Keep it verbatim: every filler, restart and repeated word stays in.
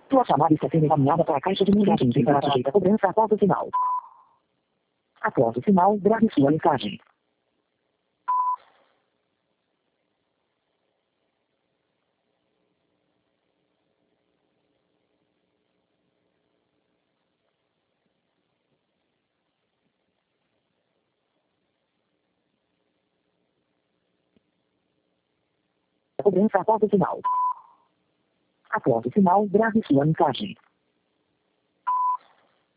Sua chamada está sendo encaminhada para a caixa de mensagens para sujeita a cobrança após o sinal. Após o sinal, grave sua mensagem. Cobrança após o sinal. Após o sinal, grave sua mensagem.